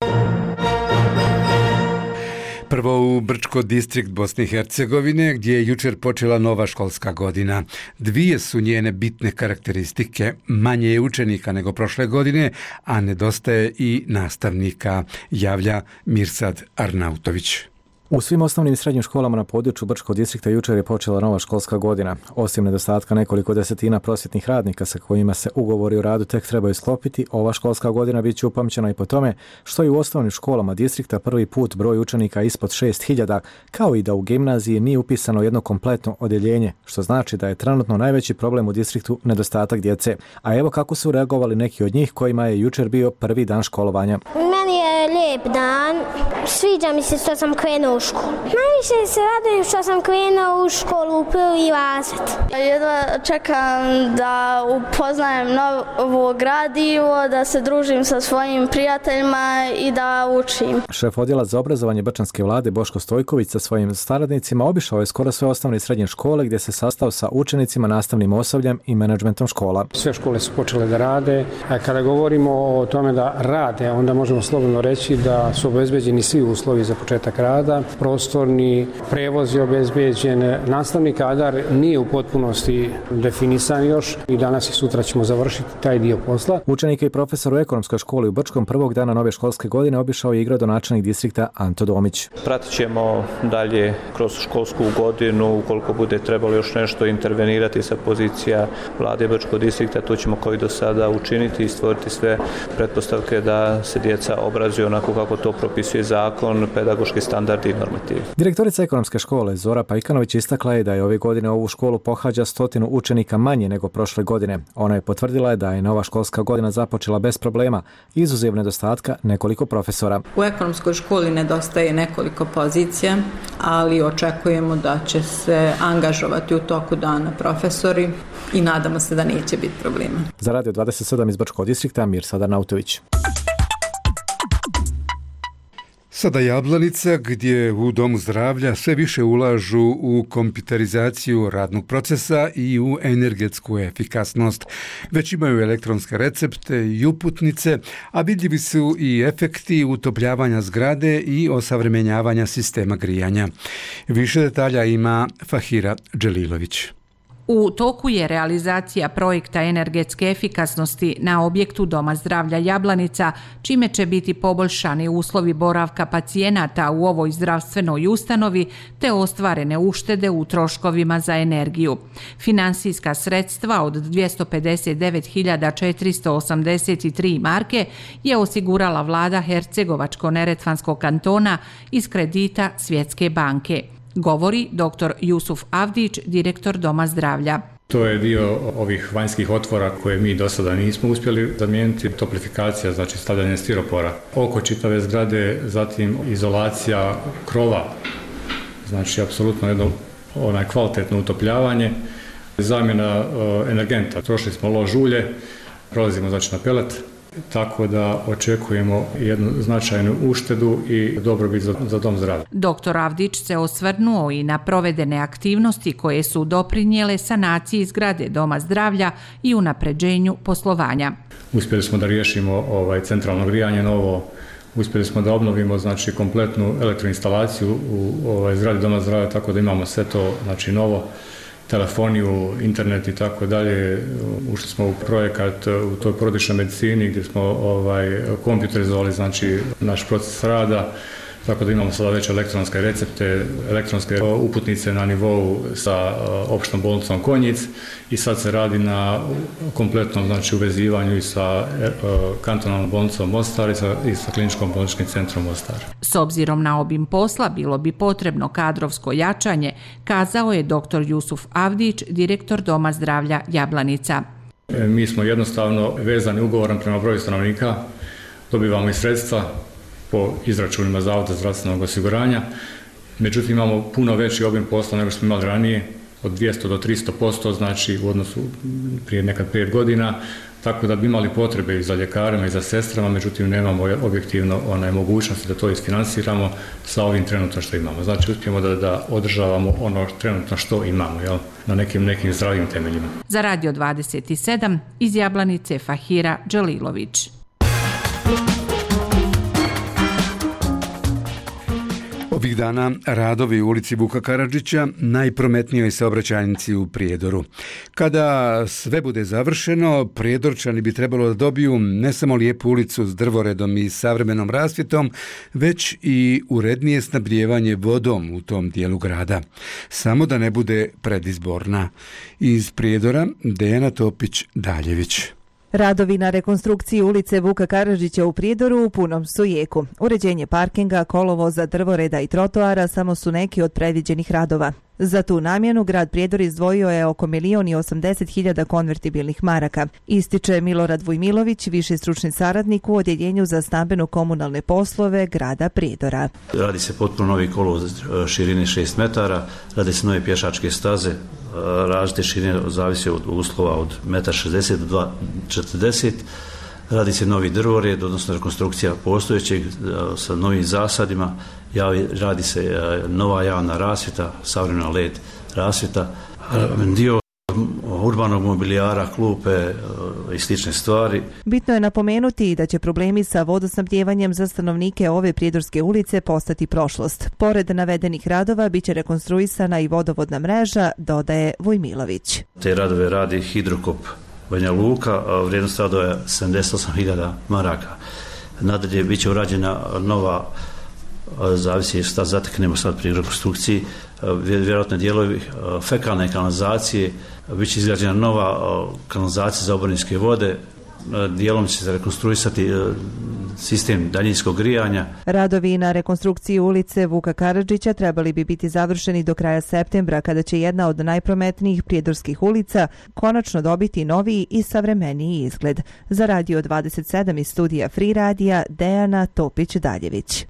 Prvo u Brčko distrikt Bosne i Hercegovine, gdje je jučer počela nova školska godina. Dvije su njene bitne karakteristike. Manje je učenika nego prošle godine, a nedostaje i nastavnika, javlja Mirsad Arnautović. U svim osnovnim i srednjim školama na području Brčkog distrikta jučer je počela nova školska godina. Osim nedostatka nekoliko desetina prosvjetnih radnika sa kojima se ugovori o radu tek trebaju sklopiti, ova školska godina bit će upamćena i po tome što je u osnovnim školama distrikta prvi put broj učenika ispod šest hiljada, kao i da u gimnaziji nije upisano jedno kompletno odjeljenje, što znači da je trenutno najveći problem u distriktu nedostatak djece. A evo kako su reagovali neki od njih kojima je jučer bio prvi dan školovanja. Meni je lijep dan, sviđa mi se što sam krenuo u školu. Najviše se radujem što sam krenuo u školu u prvi razred. Jedva čekam da upoznajem novo gradivo, da se družim sa svojim prijateljima i da učim. Šef odjela za obrazovanje brčanske vlade Boško Stojković sa svojim saradnicima obišao je skoro sve osnovne i srednje škole gdje se sastao sa učenicima, nastavnim osobljem i menadžmentom škola. Sve škole su počele da rade. A kada govorimo o tome da rade, onda možemo slobodno reći da su obezbeđeni svi uslovi za početak rada. Prostorni prevoz je obezbeđen, nastavni kadar nije u potpunosti definisan još i danas i sutra ćemo završiti taj dio posla. Učenike i profesor u ekonomskoj školi u Brčkom prvog dana nove školske godine obišao je i gradonačelnik distrikta Anto Domić. Pratit ćemo dalje kroz školsku godinu, ukoliko bude trebalo još nešto intervenirati sa pozicija vlade Brčkog distrikta, to ćemo kao i do sada učiniti i stvoriti sve pretpostavke da se djeca obrazuju onako kako to propisuje zakon, pedagoški standardi i normativi. Direktorica ekonomske škole Zora Pajkanović istakla je da je ove godine ovu školu pohađa stotinu učenika manje nego prošle godine. Ona je potvrdila da je nova školska godina započela bez problema, izuzev nedostatka nekoliko profesora. U ekonomskoj školi nedostaje nekoliko pozicija, ali očekujemo da će se angažovati u toku dana profesori i nadamo se da neće biti problema. Za Radio dvadeset sedam iz Brčkog distrikta, Mirsad Arnautović. Sada Jablanica, gdje u Domu zdravlja sve više ulažu u kompjuterizaciju radnog procesa i u energetsku efikasnost. Već imaju elektronske recepte i uputnice, a vidljivi su i efekti utopljavanja zgrade i osavremenjavanja sistema grijanja. Više detalja ima Fahira Dželilović. U toku je realizacija projekta energetske efikasnosti na objektu Doma zdravlja Jablanica, čime će biti poboljšani uslovi boravka pacijenata u ovoj zdravstvenoj ustanovi te ostvarene uštede u troškovima za energiju. Finansijska sredstva od dvjesto pedeset devet hiljada četiristo osamdeset tri marke je osigurala vlada Hercegovačko-neretvanskog kantona iz kredita Svjetske banke. Govori doktor Jusuf Avdić, direktor Doma zdravlja. To je dio ovih vanjskih otvora koje mi do sada nismo uspjeli zamijeniti. Toplifikacija, znači stavljanje stiropora oko čitave zgrade, zatim izolacija krova, znači apsolutno jedno onaj kvalitetno utopljavanje, zamjena uh, energenta. Trošili smo lož ulje, prelazimo znači na pelet. Tako da očekujemo jednu značajnu uštedu i dobrobit za, za dom zdravlja. Doktor Avdić se osvrnuo i na provedene aktivnosti koje su doprinijele sanaciji zgrade Doma zdravlja i unapređenju poslovanja. Uspjeli smo da riješimo ovaj centralno grijanje novo, uspjeli smo da obnovimo znači kompletnu elektroinstalaciju u ovaj zgradi Doma zdravlja, tako da imamo sve to znači novo. Telefoniju, internet i tako dalje. Ušli smo u projekat u toj porodičnoj medicini gdje smo ovaj, kompjuterizovali znači, naš proces rada, tako da imamo sada već elektronske recepte, elektronske uputnice na nivou sa opštom bolnicom Konjic i sad se radi na kompletnom znači, uvezivanju i sa kantonalnom bolnicom Mostar i sa, i sa kliničkom bolničkim centrom Mostar. S obzirom na obim posla bilo bi potrebno kadrovsko jačanje, kazao je doktor Jusuf Avdić, direktor Doma zdravlja Jablanica. Mi smo jednostavno vezani ugovorom prema broju stanovnika, dobivamo i sredstva po izračunima Zavoda zdravstvenog osiguranja. Međutim, imamo puno veći obim posla nego što smo imali ranije, od dvjesto do tristo posto, znači u odnosu prije nekad pet godina. tako da bi imali potrebe i za ljekarima i za sestrama, međutim nemamo objektivno one mogućnosti da to isfinansiramo sa ovim trenutno što imamo. Znači uspijemo da, da održavamo ono trenutno što imamo, jel? Na nekim, nekim zdravim temeljima. Za Radio dvadeset sedam iz Jablanice Fahira Đalilović. Ovih dana radovi u ulici Vuka Karadžića najprometnijoj saobraćajnici u Prijedoru. Kada sve bude završeno, Prijedorčani bi trebalo da dobiju ne samo lijepu ulicu s drvoredom i savremenom rasvjetom, već i urednije snabdijevanje vodom u tom dijelu grada. Samo da ne bude predizborna. Iz Prijedora Dejana Topić-Daljević. Radovi na rekonstrukciji ulice Vuka Karadžića u Prijedoru u punom su jeku. Uređenje parkinga, kolovoza, drvoreda i trotoara samo su neki od predviđenih radova. Za tu namjenu grad Prijedor izdvojio je oko milion i osamdeset hiljada konvertibilnih maraka. Ističe Milorad Vujmilović, viši stručni saradnik u Odjeljenju za stambeno-komunalne poslove grada Prijedora. Radi se potpuno novi kolovoz širine šest metara, radi se nove pješačke staze, različite širine zavisi od uslova od jedan šezdeset do dva četrdeset. Radi se novi drvored, odnosno rekonstrukcija postojećeg sa novim zasadima. Radi se nova javna rasvjeta, savremena L E D rasvjeta, dio urbanog mobilijara, klupe i slične stvari. Bitno je napomenuti da će problemi sa vodosnabdjevanjem za stanovnike ove Prijedorske ulice postati prošlost. Pored navedenih radova biće rekonstruisana i vodovodna mreža, dodaje Vujmilović. Te radove radi Hidrokop Banja Luka, vrijednost radova je sedamdeset osam hiljada maraka. Nadalje bit će urađena nova, zavisi šta zateknemo sad pri rekonstrukciji, vjerojatno dijelovi fekalne kanalizacije, bit će izgrađena nova kanalizacija za oborinske vode, dijelom će se rekonstruisati sistem daljinskog grijanja. Radovi na rekonstrukciji ulice Vuka Karadžića trebali bi biti završeni do kraja septembra, kada će jedna od najprometnijih prijedorskih ulica konačno dobiti noviji i savremeniji izgled. Za Radio dvadeset sedam iz studija Free Radija, Dejana Topić-Daljević.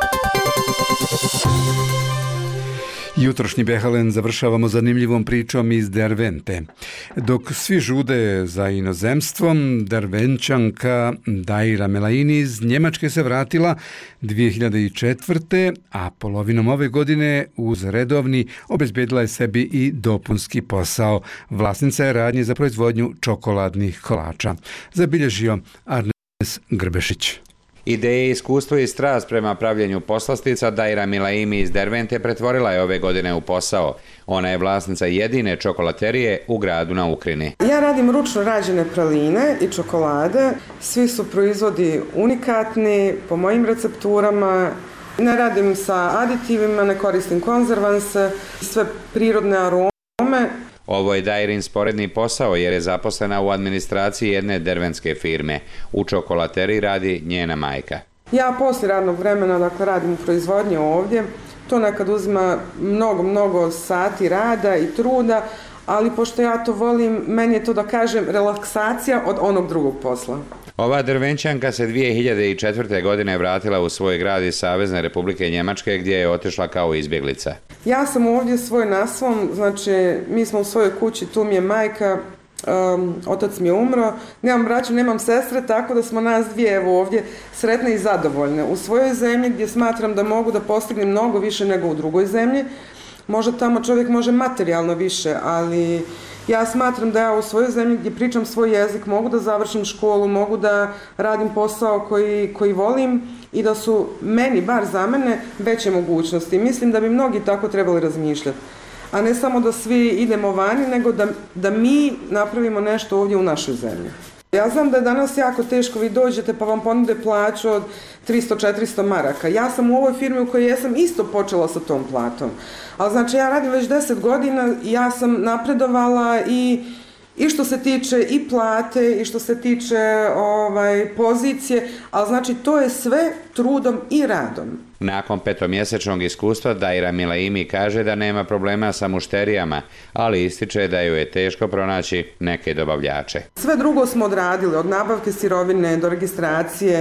Jutrošnji Behalen završavamo zanimljivom pričom iz Dervente. Dok svi žude za inozemstvom, Dervenčanka Daira Melaini iz Njemačke se vratila dvije hiljade četvrte. a polovinom ove godine uz redovni obezbedila je sebi i dopunski posao. Vlasnica je radnje za proizvodnju čokoladnih kolača. Zabilježio Arnes Grbešić. Ideje, iskustvo i strast prema pravljenju poslastica Daira Milaimi iz Dervente pretvorila je ove godine u posao. Ona je vlasnica jedine čokolaterije u gradu na Ukrini. Ja radim ručno rađene praline i čokolade. Svi su proizvodi unikatni, po mojim recepturama. Ne radim sa aditivima, ne koristim konzervanse, sve prirodne arome. Ovo je Dairin sporedni posao jer je zaposlena u administraciji jedne dervenske firme. U čokolateriji radi njena majka. Ja poslije radnog vremena dakle, radim u proizvodnji ovdje. To nekad uzima mnogo, mnogo sati rada i truda, ali pošto ja to volim, meni je to da kažem relaksacija od onog drugog posla. Ova Dervenčanka se dvije hiljade četvrte. godine vratila u svoj grad iz Savezne Republike Njemačke gdje je otišla kao izbjeglica. Ja sam ovdje svoj na svom, znači mi smo u svojoj kući, tu mi je majka, um, otac mi je umro, nemam braću, nemam sestre, tako da smo nas dvije evo ovdje sretne i zadovoljne. U svojoj zemlji gdje smatram da mogu da postignem mnogo više nego u drugoj zemlji, možda tamo čovjek može materijalno više, ali ja smatram da ja u svojoj zemlji gdje pričam svoj jezik mogu da završim školu, mogu da radim posao koji, koji volim i da su meni, bar za mene, veće mogućnosti. Mislim da bi mnogi tako trebali razmišljati. A ne samo da svi idemo vani, nego da, da mi napravimo nešto ovdje u našoj zemlji. Ja znam da je danas jako teško, vi dođete pa vam ponude plaću od tristo do četiristo maraka. Ja sam u ovoj firmi u kojoj jesam isto počela sa tom platom. Ali znači ja radim već deset godina i ja sam napredovala i, i što se tiče i plate i što se tiče ovaj, pozicije, ali znači to je sve trudom i radom. Nakon petomjesečnog iskustva Daira Milaimi kaže da nema problema sa mušterijama, ali ističe da ju je teško pronaći neke dobavljače. Sve drugo smo odradili, od nabavke sirovine do registracije,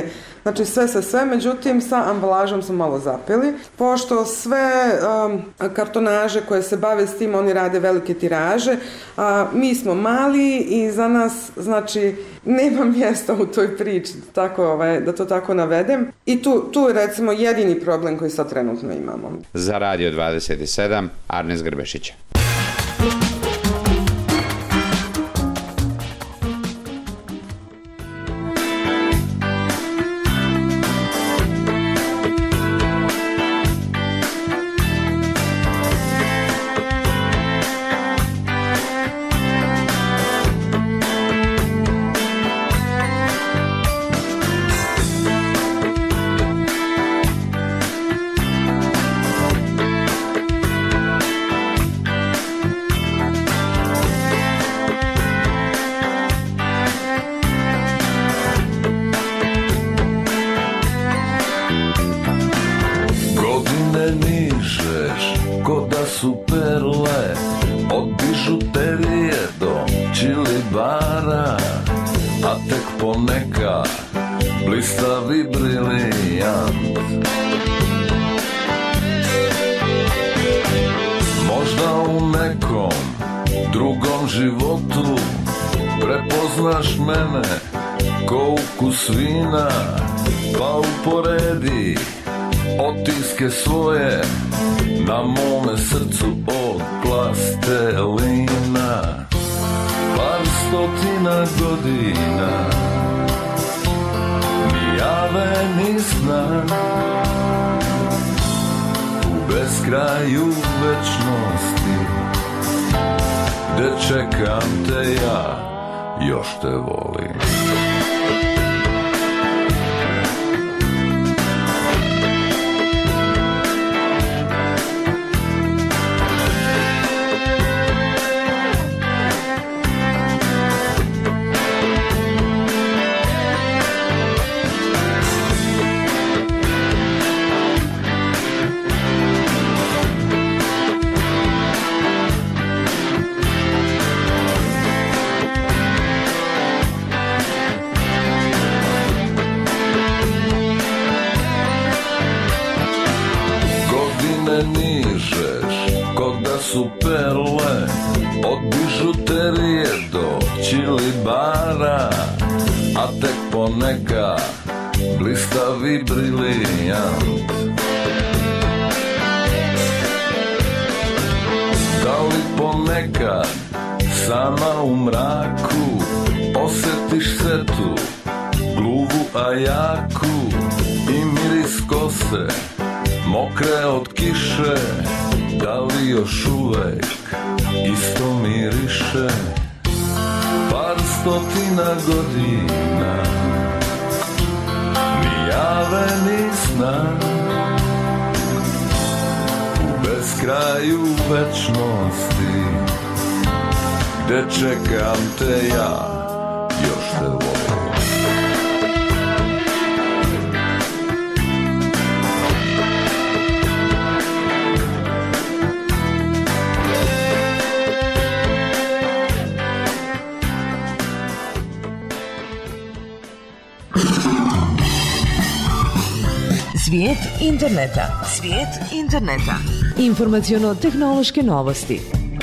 Znači sve se sve, međutim sa ambalažom smo malo zapeli, pošto sve um, kartonaže koje se bave s tim, oni rade velike tiraže, a mi smo mali i za nas, znači, nema mjesta u toj priči, tako, ovaj, da to tako navedem. I tu, tu je recimo jedini problem koji sad trenutno imamo. Za Radio dvadeset sedam, Arnes Grbešić. Svina, pa uporedi otiske svoje na mome srcu od plastelina. Par stotina godina, ni jave ni sna, u beskraju večnosti, gde čekam te ja, još te volim. Su perle od bižuterije do čilibara, a tek poneka blistavi brilijant. Da li ponekad sama u mraku osjetiš setu, gluvu a jaku i miris kose mokre od kiše? Da li još uvek isto miriše? Par stotina godina, ni jave ni sna, u beskraju večnosti, gde čekam te ja, još te volim. Svijet interneta. Svijet interneta. Informaciono-tehnološke novosti.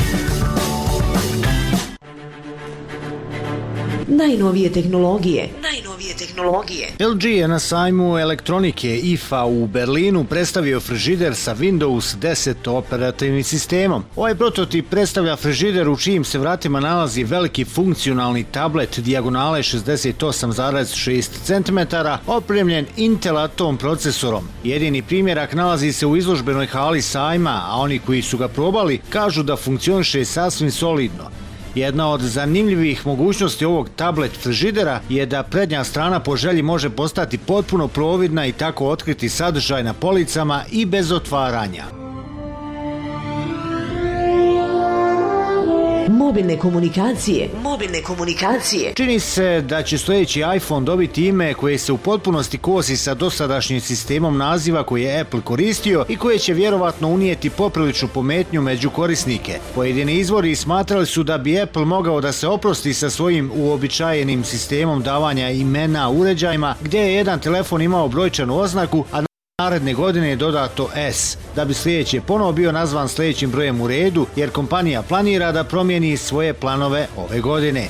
Najnovije tehnologije. Najnovije tehnologije. L G je na sajmu elektronike I F A u Berlinu predstavio frižider sa Windows deset operativnim sistemom. Ovaj prototip predstavlja frižider u čijim se vratima nalazi veliki funkcionalni tablet dijagonale šezdeset osam zarez šest centimetara opremljen Intel Atom procesorom. Jedini primjerak nalazi se u izložbenoj hali sajma, a oni koji su ga probali kažu da funkcioniše sasvim solidno. Jedna od zanimljivih mogućnosti ovog tablet frižidera je da prednja strana po želji može postati potpuno providna i tako otkriti sadržaj na policama i bez otvaranja. mobilne komunikacije. Mobilne komunikacije. Čini se da će sljedeći iPhone dobiti ime koje se u potpunosti kosi sa dosadašnjim sistemom naziva koji je Apple koristio i koje će vjerovatno unijeti popriličnu pometnju među korisnike. Pojedini izvori smatrali su da bi Apple mogao da se oprosti sa svojim uobičajenim sistemom davanja imena uređajima, gdje je jedan telefon imao brojčanu oznaku, a naredne godine je dodato S, da bi sljedeći ponovo bio nazvan sljedećim brojem u redu, jer kompanija planira da promijeni svoje planove ove godine.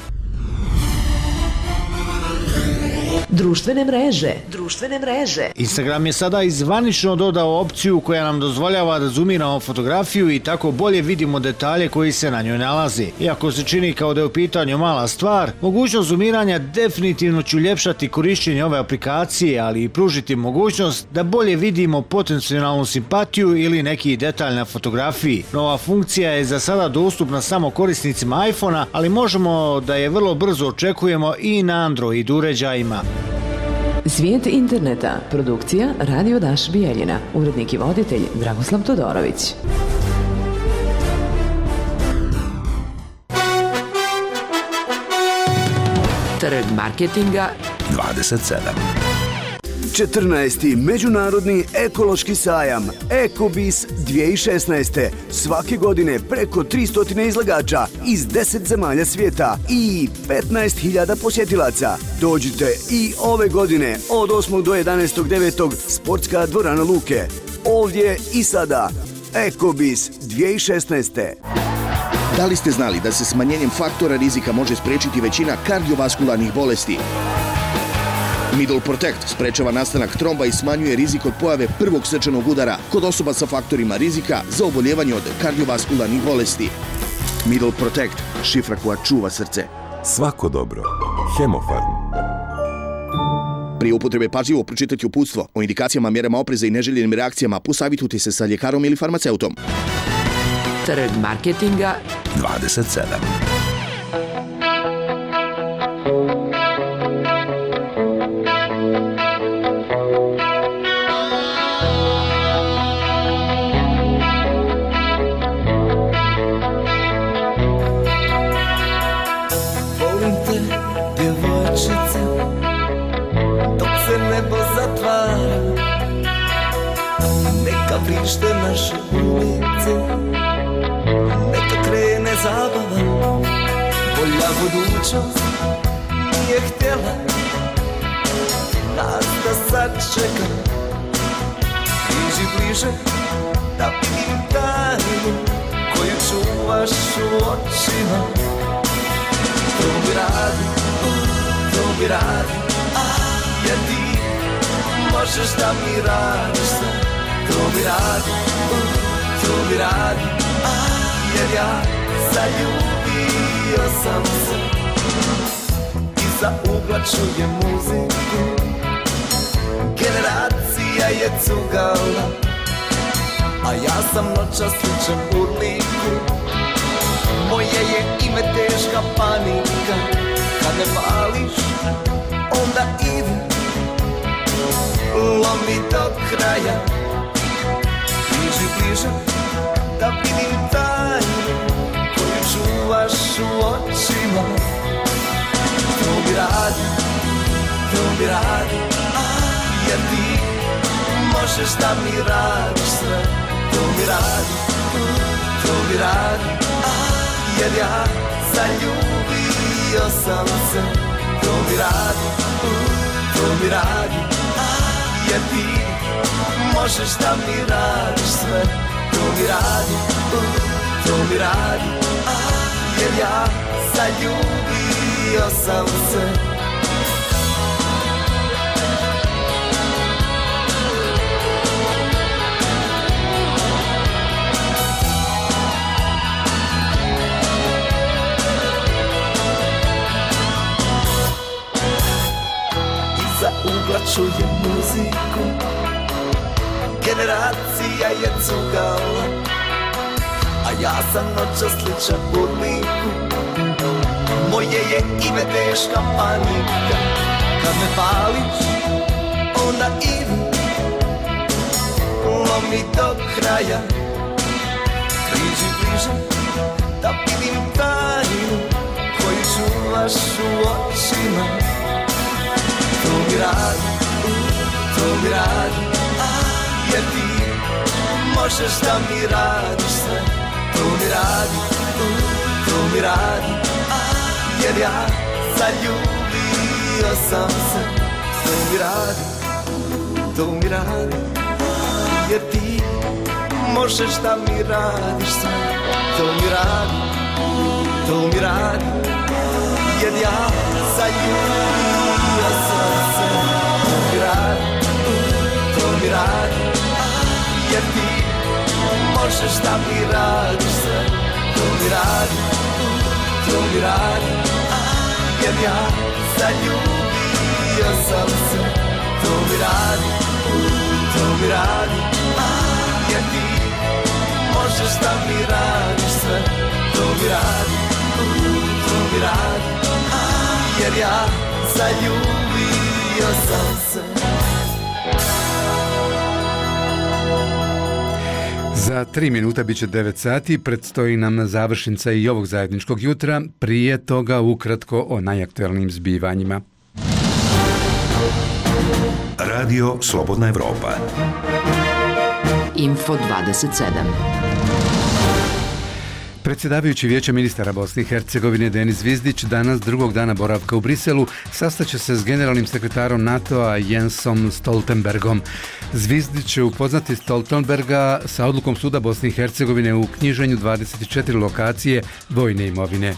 Društvene mreže. Društvene mreže. Instagram je sada izvanično dodao opciju koja nam dozvoljava da zoomiramo fotografiju i tako bolje vidimo detalje koji se na njoj nalazi. Iako se čini kao da je u pitanju mala stvar, mogućnost zoomiranja definitivno će uljepšati korišćenje ove aplikacije, ali i pružiti mogućnost da bolje vidimo potencijalnu simpatiju ili neki detalj na fotografiji. Nova funkcija je za sada dostupna samo korisnicima iPhona, ali možemo da je vrlo brzo očekujemo i na Android uređajima. Svijet interneta. Produkcija Radio Daš Bijeljina. Urednik i voditelj Dragoslav Todorović. Trg marketinga dvadeset sedam. četrnaesti. Međunarodni ekološki sajam Ekobis dvije tisuće šesnaeste. Svake godine preko tristo izlagača iz deset zemalja svijeta i petnaest hiljada posjetilaca. Dođite i ove godine od osmog do jedanaestog devetog Sportska dvorana Luke. Ovdje i sada Ekobis dvije tisuće šesnaeste. Da li ste znali da se smanjenjem faktora rizika može spriječiti većina kardiovaskularnih bolesti? Middle Protect sprečava nastanak tromba i smanjuje rizik od pojave prvog srčanog udara kod osoba sa faktorima rizika za oboljevanje od kardiovaskularnih bolesti. Middle Protect, šifra koja čuva srce. Svako dobro. Hemofarm. Prije upotrebe pažljivo pročitati uputstvo o indikacijama, mjerama opreza i neželjenim reakcijama, posavitujte se sa ljekarom ili farmaceutom. Trg marketinga dvadeset sedam. Vrište naše ulice, neka krene zabava, bolja budućnost nije htjela nas da sačeka. Priđi bliže da vidim tajnu koju čuvaš u očima. To mi radi, to mi radi, jer ti možeš da mi radiš sve. To mi radi, to mi radi, jer ja zaljubio sam se. Iza ugla čujem muziku, generacija je cugala, a ja sam noćas sličan urliku. Moje je ime teška panika, kad me pališ, onda ide, lomi do kraja. Bliže, bliže, da vidim tajnu koju čuvaš u očima. To mi radi, to mi radi, jer ti možeš da mi radiš sve. To mi radi, to mi radi, jer ja zaljubio sam se. To mi radi, to mi radi, jer ti možeš da mi radiš sve. To mi radi, to mi radi, jer ja zaljubio sam se. Iza ugla čujem muziku, generacija je cugala, a ja sam noćas sličan urliku. Moje je ime teška panika, kad me pališ, onda ide, lomi do kraja. Priđi bliže, da vidim tajnu imaš u očima. To mi radi, to mi radi, jer ti možeš da mi radiš sve. To mi radi, to mi radi, jer ja zaljubio sam se. To mi radi, to mi radi, jer ti možeš da mi radiš sve. To mi radi, to mi radi, jer ja zaljubio sam se. To mi radi, to mi radi, jer ti možeš da mi radiš sve. To mi radi, to mi radi, jer ja zaljubio sam se. To mi radi, to mi radi, jer ti možeš da mi radiš sve. To mi radi, to mi radi, jer ja zaljubio sam se. Za tri minuta bit će devet sati, predstoji nam završnica i ovog zajedničkog jutra, prije toga ukratko o najaktualnijim zbivanjima. Radio Slobodna Evropa. Info dvadeset sedam. Predsjedavajući Vijeća ministara Bosne i Hercegovine Denis Zvizdić danas drugog dana boravka u Briselu sastaće se s generalnim sekretarom NATO-a Jensom Stoltenbergom. Zvizdić će upoznati Stoltenberga sa odlukom Suda Bosne i Hercegovine u knjiženju dvadeset četiri lokacije vojne imovine.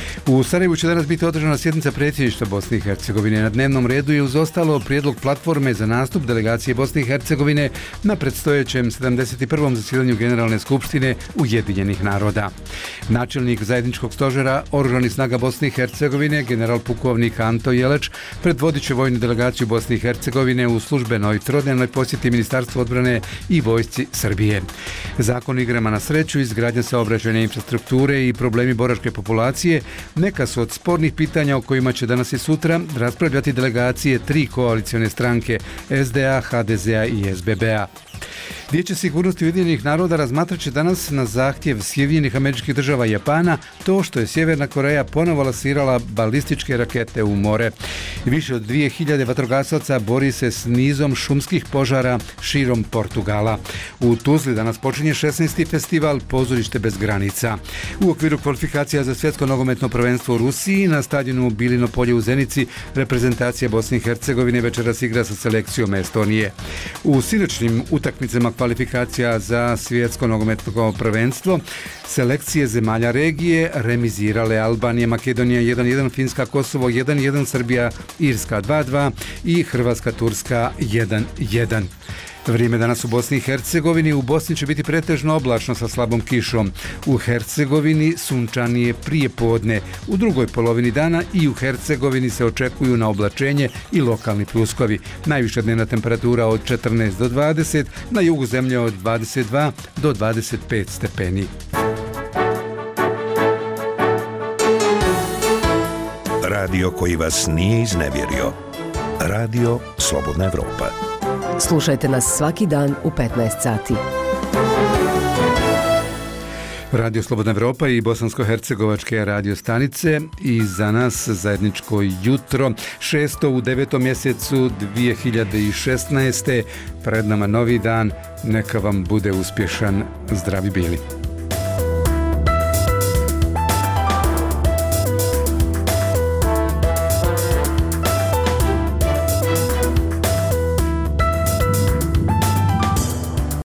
U Sarajevu će danas biti održana sjednica predsjedništva Bosne i Hercegovine. Na dnevnom redu je uz ostalo prijedlog platforme za nastup delegacije Bosne i Hercegovine na predstojećem sedamdeset prvom zasjedanju Generalne skupštine Ujedinjenih naroda. Načelnik zajedničkog stožera Oružanih snaga Bosne i Hercegovine, general pukovnik Anto Jeleć, predvodit će vojnu delegaciju Bosne i Hercegovine u službenoj trodnevnoj posjeti Ministarstvu odbrane i vojsci Srbije. Zakon o igrama na sreću, izgradnja saobraćajne infrastrukture i problemi boračke populacije neka su od spornih pitanja o kojima će danas i sutra raspravljati delegacije tri koalicione stranke S D A, H D Z A i S B B A. Vijeće sigurnosti Ujedinjenih naroda razmatrat će danas na zahtjev Sjedinjenih Američkih Država i Japana to što je Sjeverna Koreja ponovo lansirala balističke rakete u more. Više od dvije hiljade vatrogasaca bori se s nizom šumskih požara širom Portugala. U Tuzli danas počinje šesnaesti festival Pozorište bez granica. U okviru kvalifikacija za svjetsko nogometno prvenstvo u Rusiji na stadionu Bilino polje u Zenici reprezentacija Bosne i Hercegovine večeras igra sa selekcijom Estonije. U sinoćnim utakmicama kvalifikacija za svjetsko nogometno prvenstvo selekcije zemalja regije remizirale Albanija, Makedonija jedan jedan, Finska, Kosovo jedan jedan, Srbija, Irska dva dva i Hrvatska, Turska jedan jedan. Vrijeme danas u Bosni i Hercegovini. U Bosni će biti pretežno oblačno sa slabom kišom. U Hercegovini sunčanije prije podne. U drugoj polovini dana i u Hercegovini se očekuju na oblačenje i lokalni pljuskovi. Najviša dnevna temperatura od četrnaest do dvadeset, na jugu zemlje od dvadeset dva do dvadeset pet stepeni. Radio koji vas nije iznevjerio. Radio Slobodna Evropa. Slušajte nas svaki dan u petnaest sati. Radio Slobodna Evropa i bosansko-hercegovačke radio stanice i za nas zajedničko jutro, šesto u devetom mjesecu dvije hiljade šesnaeste. Pred nama novi dan, neka vam bude uspješan, zdravi bili.